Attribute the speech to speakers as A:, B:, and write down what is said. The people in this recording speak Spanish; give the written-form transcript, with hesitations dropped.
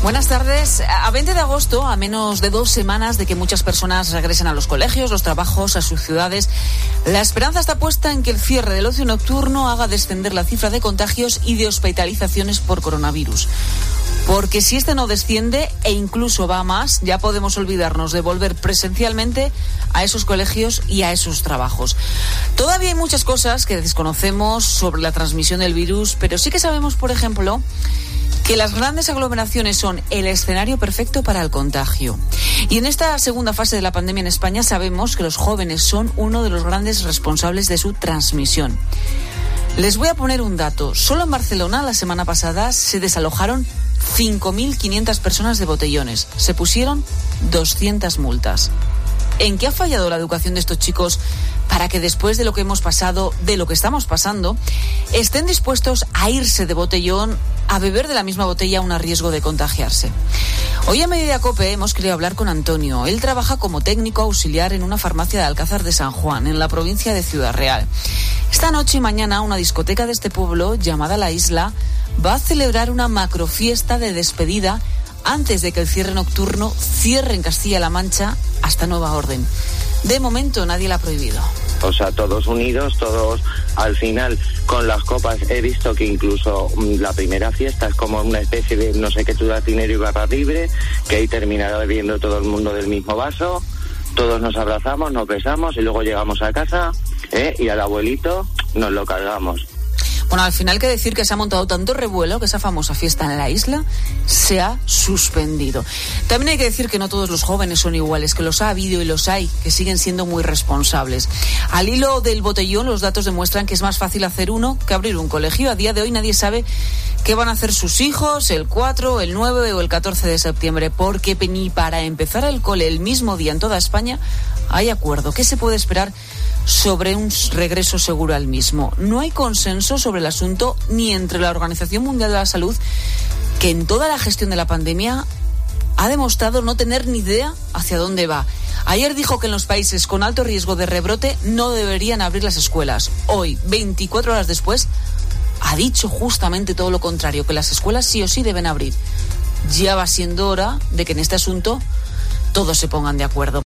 A: Buenas tardes. A 20 de agosto, a menos de 2 semanas de que muchas personas regresen a los colegios, los trabajos, a sus ciudades, la esperanza está puesta en que el cierre del ocio nocturno haga descender la cifra de contagios y de hospitalizaciones por coronavirus. Porque si este no desciende e incluso va a más, ya podemos olvidarnos de volver presencialmente a esos colegios y a esos trabajos. Todavía hay muchas cosas que desconocemos sobre la transmisión del virus, pero sí que sabemos, por ejemplo, que las grandes aglomeraciones son el escenario perfecto para el contagio. Y en esta segunda fase de la pandemia en España sabemos que los jóvenes son uno de los grandes responsables de su transmisión. Les voy a poner un dato. Solo en Barcelona la semana pasada se desalojaron 5.500 personas de botellones. Se pusieron 200 multas. ¿En qué ha fallado la educación de estos chicos para que después de lo que hemos pasado, de lo que estamos pasando, estén dispuestos a irse de botellón, a beber de la misma botella aún a riesgo de contagiarse? Hoy a Mediodía COPE hemos querido hablar con Antonio. Él trabaja como técnico auxiliar en una farmacia de Alcázar de San Juan, en la provincia de Ciudad Real. Esta noche y mañana una discoteca de este pueblo, llamada La Isla, va a celebrar una macrofiesta de despedida antes de que el cierre nocturno cierre en Castilla-La Mancha hasta nueva orden. De momento nadie la ha prohibido.
B: O sea, todos unidos, todos al final con las copas. He visto que incluso la primera fiesta es como una especie de no sé qué dinero y barra libre, que ahí terminará bebiendo todo el mundo del mismo vaso, todos nos abrazamos, nos besamos y luego llegamos a casa y al abuelito nos lo cargamos.
A: Bueno, al final hay que decir que se ha montado tanto revuelo que esa famosa fiesta en La Isla se ha suspendido. También hay que decir que no todos los jóvenes son iguales, que los ha habido y los hay, que siguen siendo muy responsables. Al hilo del botellón, los datos demuestran que es más fácil hacer uno que abrir un colegio. A día de hoy nadie sabe qué van a hacer sus hijos el 4, el 9 o el 14 de septiembre, porque ni para empezar el cole el mismo día en toda España hay acuerdo. ¿Qué se puede esperar sobre un regreso seguro al mismo? No hay consenso sobre el asunto ni entre la Organización Mundial de la Salud, que en toda la gestión de la pandemia ha demostrado no tener ni idea hacia dónde va. Ayer dijo que en los países con alto riesgo de rebrote no deberían abrir las escuelas. Hoy, 24 horas después, ha dicho justamente todo lo contrario, que las escuelas sí o sí deben abrir. Ya va siendo hora de que en este asunto todos se pongan de acuerdo.